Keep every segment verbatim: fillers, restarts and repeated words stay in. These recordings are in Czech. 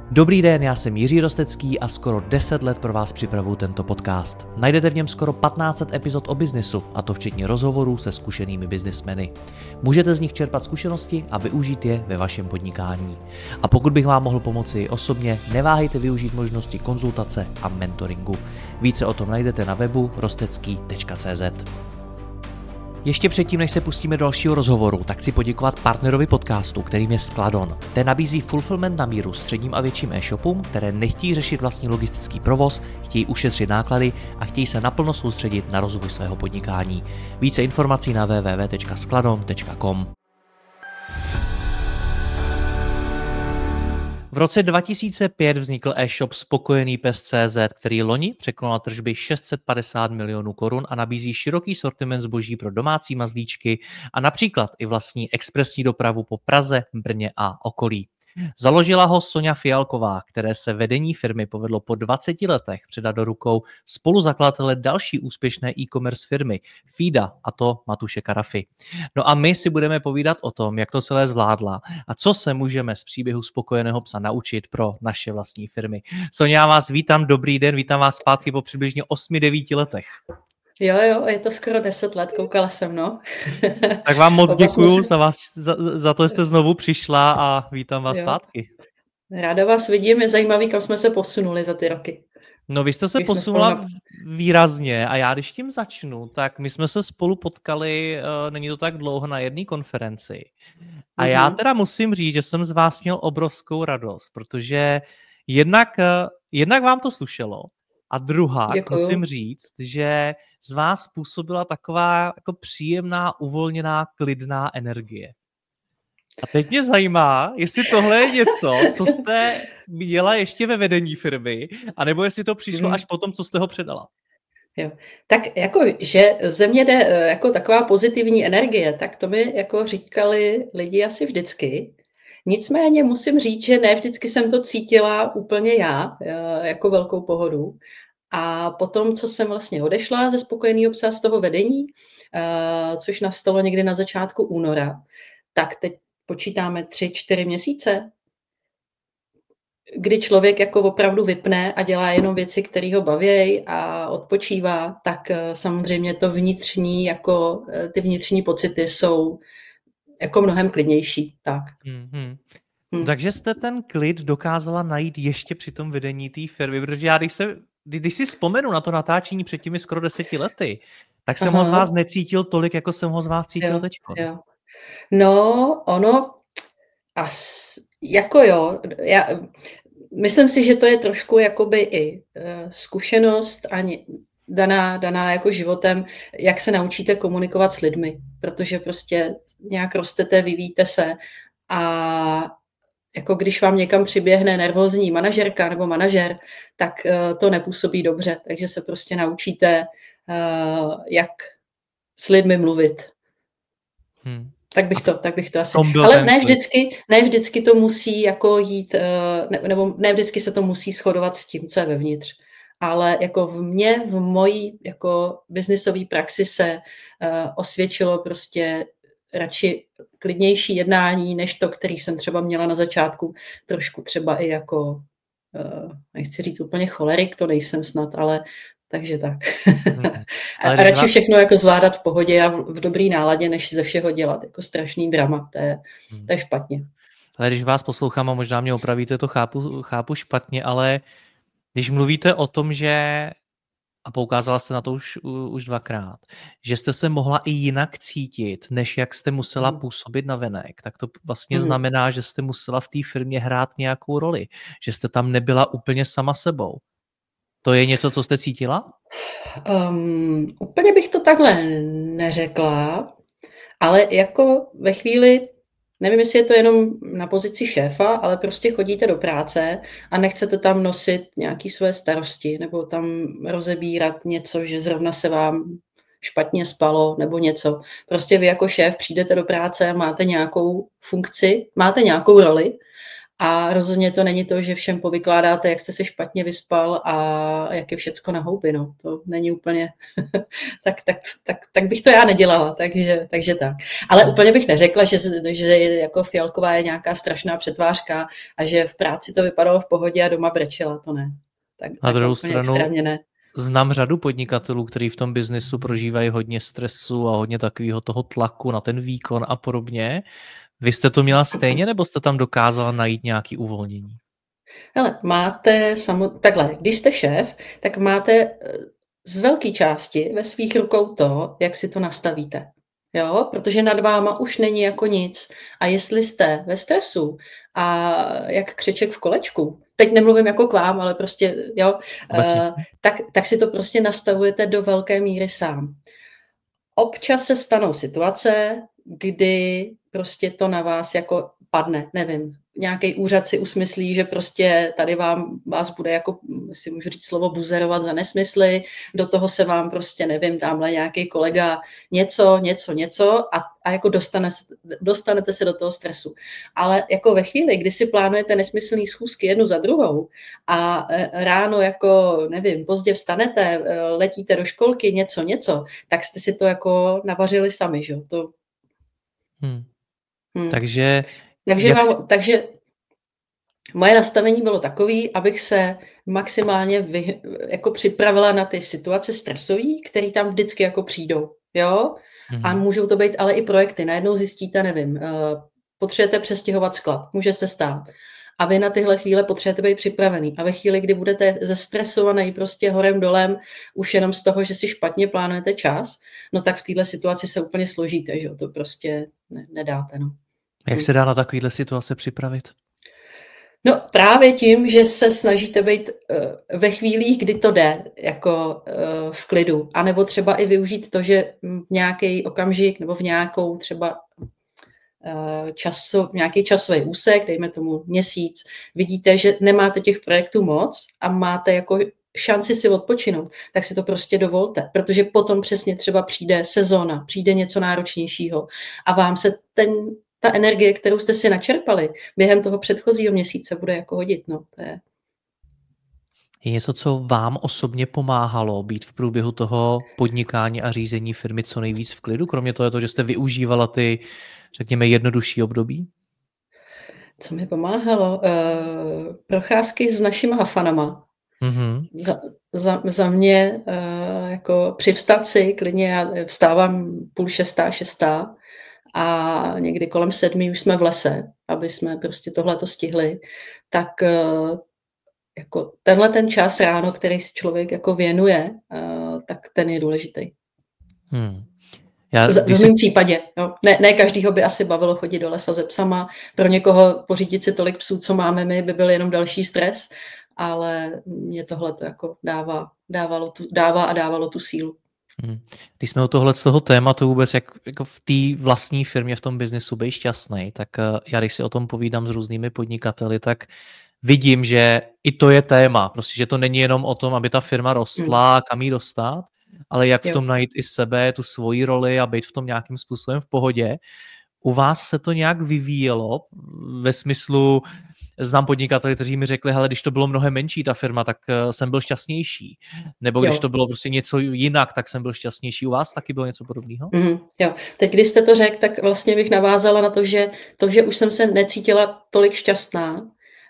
Dobrý den, já jsem Jiří Rostecký a skoro deset let pro vás připravuju tento podcast. Najdete v něm skoro patnáct set epizod o biznesu, a to včetně rozhovorů se zkušenými biznismeny. Můžete z nich čerpat zkušenosti a využít je ve vašem podnikání. A pokud bych vám mohl pomoci osobně, neváhejte využít možnosti konzultace a mentoringu. Více o tom najdete na webu rostecký tečka cé zet. Ještě předtím, než se pustíme do dalšího rozhovoru, tak chci poděkovat partnerovi podcastu, kterým je Skladon. Ten nabízí fulfillment na míru středním a větším e-shopům, které nechtějí řešit vlastní logistický provoz, chtějí ušetřit náklady a chtějí se naplno soustředit na rozvoj svého podnikání. Více informací na w w w tečka skladon tečka com. V roce dva tisíce pět vznikl e-shop Spokojený pes tečka cé zet, který loni překonal na tržby šest set padesát milionů korun a nabízí široký sortiment zboží pro domácí mazlíčky a například i vlastní expresní dopravu po Praze, Brně a okolí. Založila ho Soňa Fialková, které se vedení firmy povedlo po dvaceti letech předat do rukou spoluzakladatele další úspěšné e-commerce firmy Fida, a to Matouše Karafy. No a my si budeme povídat o tom, jak to celé zvládla a co se můžeme z příběhu spokojeného psa naučit pro naše vlastní firmy. Soňa, já vás vítám, dobrý den, vítám vás zpátky po přibližně osmi devíti letech. Jo, jo, je to skoro deset let, koukala jsem, no. Tak vám moc děkuju si... za, vás, za, za to, že jste znovu přišla a vítám vás jo. zpátky. Ráda vás vidím, je zajímavý, kam jsme se posunuli za ty roky. No vy jste se Když posunula spolu... výrazně a já když tím začnu, tak my jsme se spolu potkali, uh, není to tak dlouho, na jedné konferenci. A mm-hmm. já teda musím říct, že jsem z vás měl obrovskou radost, protože jednak, uh, jednak vám to slušelo, a druhá, Děkuju. musím říct, že z vás působila taková jako příjemná, uvolněná, klidná energie. A teď mě zajímá, jestli tohle je něco, co jste měla ještě ve vedení firmy, anebo jestli to přišlo hmm. až po tom, co jste ho předala. Jo. Tak jako, že ze mě jde jako taková pozitivní energie, tak to mi jako říkali lidi asi vždycky. Nicméně musím říct, že ne vždycky jsem to cítila úplně já, jako velkou pohodu. A potom, co jsem vlastně odešla ze Spokojeného psa z toho vedení, což nastalo někdy na začátku února, tak teď počítáme tři, čtyři měsíce, kdy člověk jako opravdu vypne a dělá jenom věci, které ho baví a odpočívá, tak samozřejmě to vnitřní, jako ty vnitřní pocity jsou jako mnohem klidnější. Tak. Mm-hmm. Hmm. Takže jste ten klid dokázala najít ještě při tom vedení té firmy, protože já když, se, když si vzpomenu na to natáčení před těmi skoro deseti lety, tak jsem Aha. ho z vás necítil tolik, jako jsem ho z vás cítil teď. No, ono, as, jako jo, já, myslím si, že to je trošku jakoby i uh, zkušenost ani daná, daná jako životem, jak se naučíte komunikovat s lidmi, protože prostě nějak rostete, vyvíjíte se a jako když vám někam přiběhne nervózní manažerka nebo manažer, tak uh, to nepůsobí dobře, takže se prostě naučíte, uh, jak s lidmi mluvit. Hmm. Tak bych to, tak bych to asi. Ale ne vždycky, ne vždycky to musí jako jít, ne, nebo ne vždycky se to musí shodovat s tím, co je vevnitř. Ale jako v mně, v mojí jako biznisové praxi se uh, osvědčilo prostě radši klidnější jednání, než to, který jsem třeba měla na začátku, trošku třeba i jako, uh, nechci říct úplně cholerik, to nejsem snad, ale takže tak. Hmm. A radši vás... všechno jako zvládat v pohodě a v dobrý náladě, než ze všeho dělat jako strašný drama, to je, hmm. to je špatně. Ale když vás poslouchám a možná mě opravíte, to chápu, chápu špatně, ale když mluvíte o tom, že, a poukázala jste na to už, už dvakrát, že jste se mohla i jinak cítit, než jak jste musela hmm. působit navenek, tak to vlastně hmm. znamená, že jste musela v té firmě hrát nějakou roli, že jste tam nebyla úplně sama sebou. To je něco, co jste cítila? Um, úplně bych to takhle neřekla, ale jako ve chvíli, nevím, jestli je to jenom na pozici šéfa, ale prostě chodíte do práce a nechcete tam nosit nějaké své starosti nebo tam rozebírat něco, že zrovna se vám špatně spalo nebo něco. Prostě vy jako šéf přijdete do práce a máte nějakou funkci, máte nějakou roli A rozhodně to není to, že všem povykládáte, jak jste se špatně vyspal a jak je všecko na houby. No. To není úplně... tak, tak, tak, tak bych to já nedělala, takže, takže tak. Ale úplně bych neřekla, že, že jako Fialková je nějaká strašná přetvářka a že v práci to vypadalo v pohodě a doma brečela, to ne. Tak, na druhou úplně stranu extrémně ne. Znám řadu podnikatelů, kteří v tom biznesu prožívají hodně stresu a hodně takového toho tlaku na ten výkon a podobně. Vy jste to měla stejně, nebo jste tam dokázala najít nějaké uvolnění? Hele, máte samo... takhle, když jste šéf, tak máte z velké části ve svých rukou to, jak si to nastavíte. Jo, protože nad váma už není jako nic. A jestli jste ve stresu a jak křeček v kolečku, teď nemluvím jako k vám, ale prostě, jo, uh, tak, tak si to prostě nastavujete do velké míry sám. Občas se stanou situace, kdy prostě to na vás jako padne, nevím, nějaký úřad si usmyslí, že prostě tady vám, vás bude jako, si můžu říct slovo, buzerovat za nesmysly, do toho se vám prostě, nevím, tamhle nějaký kolega něco, něco, něco a, a jako dostane, dostanete se do toho stresu. Ale jako ve chvíli, kdy si plánujete nesmyslný schůzky jednu za druhou a ráno jako, nevím, pozdě vstanete, letíte do školky, něco, něco, tak jste si to jako navařili sami, že jo? To... Hmm. Hmm. Takže Takže, mám, si... takže moje nastavení bylo takové, abych se maximálně vy, jako připravila na ty situace stresové, které tam vždycky jako přijdou. Jo? Mm-hmm. A můžou to být ale i projekty. Najednou zjistíte, nevím, potřebujete přestěhovat sklad, může se stát. A vy na tyhle chvíle potřebujete být připravený. A ve chvíli, kdy budete zestresovaný prostě horem dolem, už jenom z toho, že si špatně plánujete čas, no tak v téhle situaci se úplně složíte, že to prostě ne, nedáte. No. Jak se dá na takovýhle situace připravit? No právě tím, že se snažíte být uh, ve chvílích, kdy to jde, jako uh, v klidu. A nebo třeba i využít to, že v nějaký okamžik nebo v nějakou třeba uh, časo, nějaký časový úsek, dejme tomu měsíc, vidíte, že nemáte těch projektů moc a máte jako šanci si odpočinout, tak si to prostě dovolte, protože potom přesně třeba přijde sezóna, přijde něco náročnějšího a vám se ten ta energie, kterou jste si načerpali během toho předchozího měsíce, bude jako hodit. No, to je... je něco, co vám osobně pomáhalo být v průběhu toho podnikání a řízení firmy co nejvíc v klidu? Kromě toho, to, že jste využívala ty, řekněme, jednodušší období? Co mi pomáhalo? Uh, procházky s našima hafanama. Mm-hmm. Za, za, za mě uh, jako přivstat si, klidně já vstávám půl šestá, šestá, a někdy kolem sedmi už jsme v lese, aby jsme prostě tohleto stihli, tak jako tenhle ten čas ráno, který si člověk jako věnuje, tak ten je důležitý. Hmm. Já, v mém si... případě. Jo. Ne, ne každýho by asi bavilo chodit do lesa se psama. Pro někoho pořídit si tolik psů, co máme my, by byl jenom další stres, ale mě tohle to jako dává, dávalo tu, dává a dávalo tu sílu. Když jsme u tohle z toho tématu vůbec, jak jako v té vlastní firmě, v tom biznesu být šťastný, tak já když si o tom povídám s různými podnikateli, tak vidím, že i to je téma. Prostě, že to není jenom o tom, aby ta firma rostla, hmm. kam jí dostat, ale jak v tom najít i sebe, tu svoji roli a být v tom nějakým způsobem v pohodě. U vás se to nějak vyvíjelo ve smyslu, znám podnikatele, kteří mi řekli, hele, když to bylo mnohem menší ta firma, tak jsem byl šťastnější. Nebo když jo. to bylo prostě něco jinak, tak jsem byl šťastnější. U vás taky bylo něco podobného? Mm, jo. Teď, když jste to řekl, tak vlastně bych navázala na to, že to, že už jsem se necítila tolik šťastná, uh,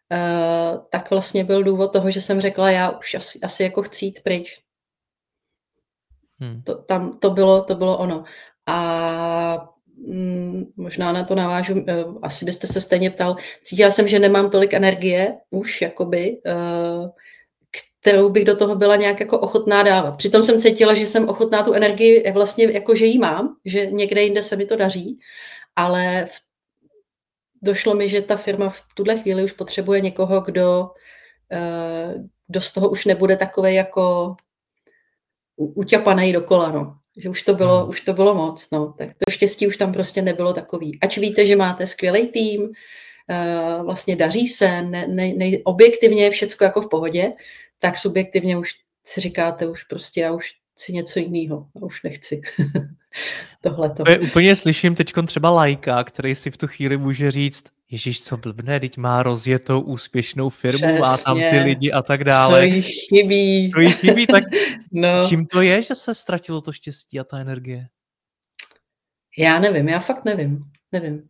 tak vlastně byl důvod toho, že jsem řekla, já už asi, asi jako chci jít pryč. Hmm. To, tam to bylo, to bylo ono. A možná na to navážu, asi byste se stejně ptal, cítila jsem, že nemám tolik energie už, jakoby, kterou bych do toho byla nějak jako ochotná dávat. Přitom jsem cítila, že jsem ochotná tu energii vlastně jako, že ji mám, že někde jinde se mi to daří, ale v... došlo mi, že ta firma v tuhle chvíli už potřebuje někoho, kdo, kdo z toho už nebude takovej jako uťapanej dokola, no. Že už to bylo, hmm. už to bylo moc, no. Tak to štěstí už tam prostě nebylo takový. Ač víte, že máte skvělý tým, uh, vlastně daří se, ne, ne, ne, objektivně je všecko jako v pohodě, tak subjektivně už si říkáte, už prostě já už chci něco jiného a už nechci tohleto. To je, úplně slyším teď třeba lajka, který si v tu chvíli může říct, Ježíš, co blbne, teď má rozjetou úspěšnou firmu, má tam ty lidi a tak dále. Co jí chybí. Co jí chybí, tak no. čím to je, že se ztratilo to štěstí a ta energie? Já nevím, já fakt nevím, nevím.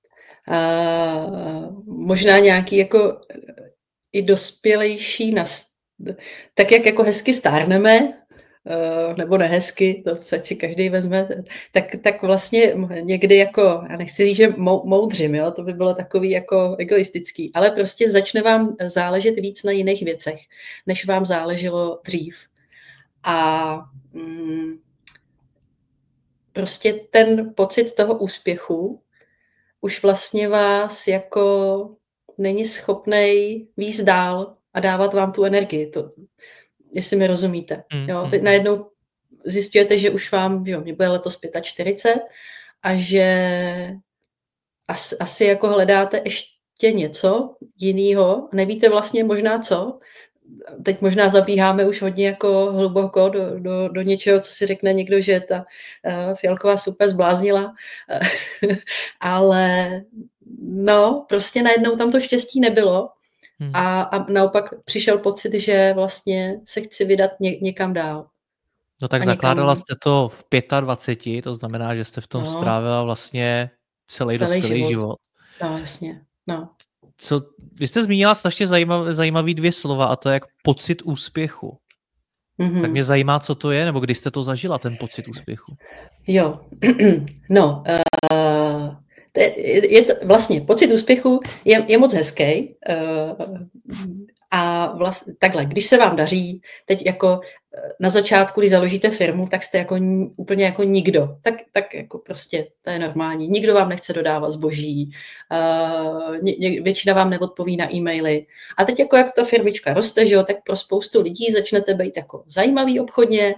Uh, možná nějaký jako i dospělejší, nas... tak jak jako hezky stárneme, uh, nebo nehezky, to se si každý vezme, tak, tak vlastně někdy jako, já nechci říct, že mou, moudřím, jo? To by bylo takový jako egoistický, ale prostě začne vám záležet víc na jiných věcech, než vám záleželo dřív. A mm, prostě ten pocit toho úspěchu už vlastně vás jako není schopnej víc dál a dávat vám tu energii, to, jestli mi rozumíte. Jo? Vy najednou zjistíte, že už vám, jo, mě bude letos čtyřicet pět a že asi, asi jako hledáte ještě něco jiného, nevíte vlastně možná co. Teď možná zabíháme už hodně jako hluboko do, do, do něčeho, co si řekne někdo, že ta uh, fialková super zbláznila, ale no, prostě najednou tam to štěstí nebylo hmm. a, a naopak přišel pocit, že vlastně se chci vydat ně, někam dál. No tak zakládala jste to v dvaceti pěti, to znamená, že jste v tom no, strávila vlastně celý, celý dospělý život. život. No, jasně, no. Co, vy jste zmínila strašně zajímavé, zajímavý dvě slova a to je jak pocit úspěchu. Mm-hmm. Tak mě zajímá, co to je, nebo kdy jste to zažila, ten pocit úspěchu. Jo, no, uh, to je, je to, vlastně pocit úspěchu je, je moc hezký. Uh, a vlastně takhle, když se vám daří, teď jako na začátku, když založíte firmu, tak jste jako úplně jako nikdo. Tak, tak jako prostě to je normální. Nikdo vám nechce dodávat zboží, uh, ně, většina vám neodpoví na e-maily. A teď jako jak ta firmička roste, že jo, tak pro spoustu lidí začnete být jako zajímavý obchodně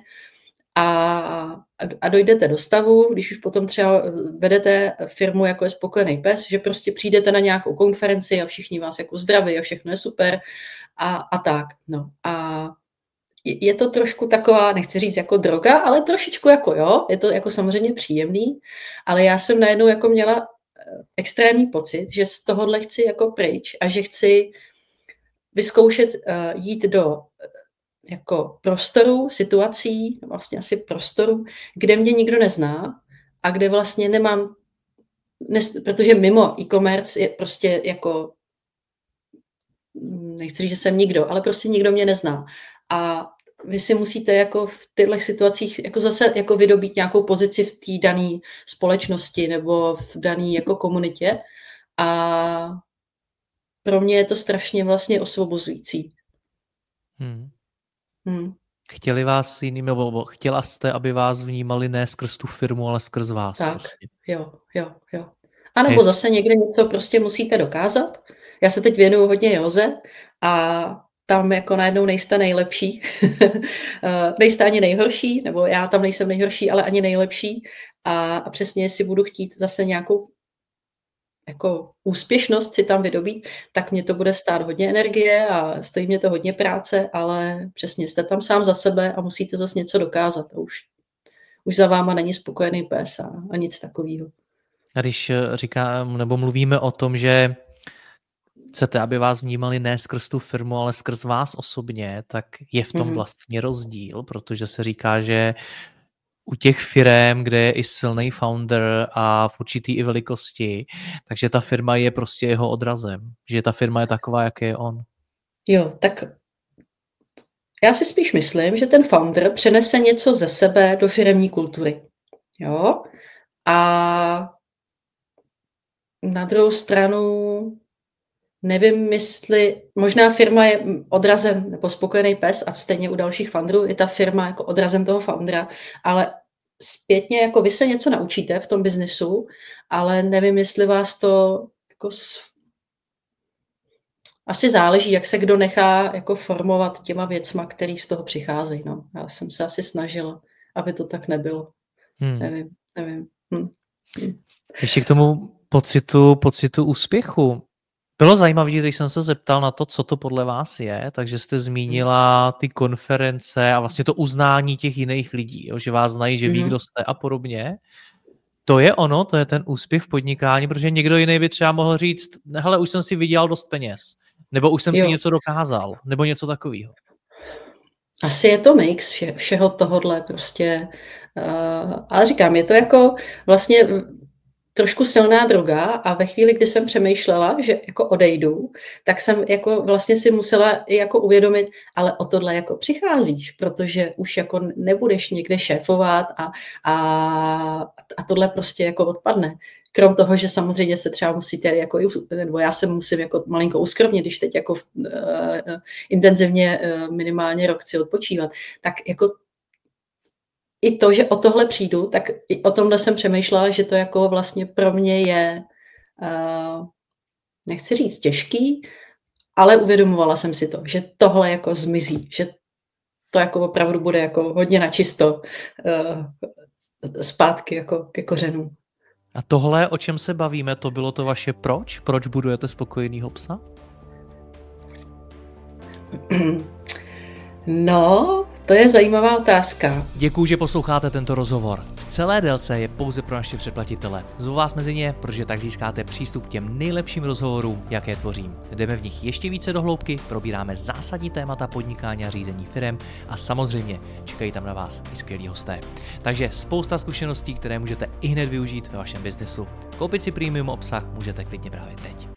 a, a dojdete do stavu, když už potom třeba vedete firmu jako je Spokojený pes, že prostě přijdete na nějakou konferenci a všichni vás jako zdraví a všechno je super a, a tak. No. A je to trošku taková, nechci říct jako droga, ale trošičku jako jo, je to jako samozřejmě příjemný, ale já jsem najednou jako měla extrémní pocit, že z tohohle chci jako pryč a že chci vyzkoušet uh, jít do jako prostoru, situací, vlastně asi prostoru, kde mě nikdo nezná a kde vlastně nemám, nes, protože mimo e-commerce je prostě jako, nechci říct, že jsem nikdo, ale prostě nikdo mě nezná. A vy si musíte jako v těchto situacích jako zase jako vydobít nějakou pozici v té dané společnosti nebo v dané jako komunitě a pro mě je to strašně vlastně osvobozující. Hmm. Hmm. Chtěli vás jinými, nebo chtěla jste, aby vás vnímali ne skrz tu firmu, ale skrz vás. Tak, prostě. jo, jo, jo. A nebo zase někde něco prostě musíte dokázat. Já se teď věnuju hodně józe a tam jako najednou nejste nejlepší. Nejste ani nejhorší, nebo já tam nejsem nejhorší, ale ani nejlepší. A, a přesně, jestli budu chtít zase nějakou jako úspěšnost si tam vydobít, tak mě to bude stát hodně energie a stojí mě to hodně práce, ale přesně jste tam sám za sebe a musíte zase něco dokázat. A už, už za váma není Spokojený pes a, a nic takového. A když říkám, nebo mluvíme o tom, že chcete, aby vás vnímali ne skrz tu firmu, ale skrz vás osobně, tak je v tom mm-hmm. vlastně rozdíl, protože se říká, že u těch firem, kde je i silný founder a v určitý i velikosti, takže ta firma je prostě jeho odrazem, že ta firma je taková, jak je on. Jo, tak já si spíš myslím, že ten founder přenese něco ze sebe do firemní kultury. Jo? A na druhou stranu nevím, jestli možná firma je odrazem nebo Spokojený pes a stejně u dalších founderů je ta firma jako odrazem toho foundera, ale zpětně jako vy se něco naučíte v tom biznesu, ale nevím, jestli vás to jako asi záleží, jak se kdo nechá jako formovat těma věcma, který z toho přicházejí. No. Já jsem se asi snažila, aby to tak nebylo. Hmm. Nevím, nevím. Hm. Ještě k tomu pocitu, pocitu úspěchu. Bylo zajímavé, když jsem se zeptal na to, co to podle vás je, takže jste zmínila ty konference a vlastně to uznání těch jiných lidí, jo, že vás znají, že ví, kdo jste a podobně. To je ono, to je ten úspěch v podnikání, protože někdo jiný by třeba mohl říct, hele, už jsem si vydělal dost peněz, nebo už jsem jo. si něco dokázal, nebo něco takového. Asi je to mix vše, všeho tohodle prostě. Uh, ale říkám, je to jako vlastně trošku silná droga a ve chvíli, kdy jsem přemýšlela, že jako odejdu, tak jsem jako vlastně si musela i jako uvědomit, ale o tohle jako přicházíš, protože už jako nebudeš někde šéfovat a, a, a tohle prostě jako odpadne. Krom toho, že samozřejmě se třeba musíte, jako, nebo já se musím jako malinko uskromnit, když teď jako uh, intenzivně uh, minimálně rok chci odpočívat, tak jako i to, že o tohle přijdu, tak i o tomhle jsem přemýšlela, že to jako vlastně pro mě je, uh, nechci říct těžký, ale uvědomovala jsem si to, že tohle jako zmizí, že to jako opravdu bude jako hodně načisto uh, zpátky jako ke kořenům. A tohle, o čem se bavíme, to bylo to vaše proč? Proč budujete spokojenýho psa? No, to je zajímavá otázka. Děkuju, že posloucháte tento rozhovor. V celé délce je pouze pro naše předplatitele. Zvu vás mezi ně, protože tak získáte přístup k těm nejlepším rozhovorům, jaké tvořím. Jdeme v nich ještě více do hloubky, probíráme zásadní témata podnikání a řízení firem a samozřejmě čekají tam na vás i skvělí hosté. Takže spousta zkušeností, které můžete i hned využít ve vašem biznesu. Koupit si premium obsah můžete klidně právě teď.